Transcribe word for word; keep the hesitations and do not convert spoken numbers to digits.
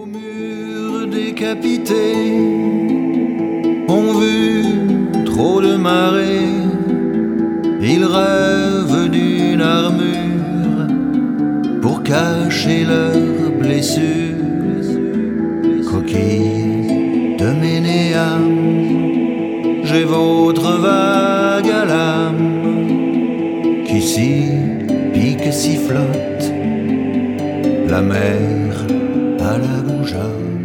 murs décapités ont vu trop de marées. Ils rêvent d'une armure pour cacher leurs blessures. Coquille de Ménéam, j'ai votre vague à l'âme qui si pique, si flotte, la mer à la goujat.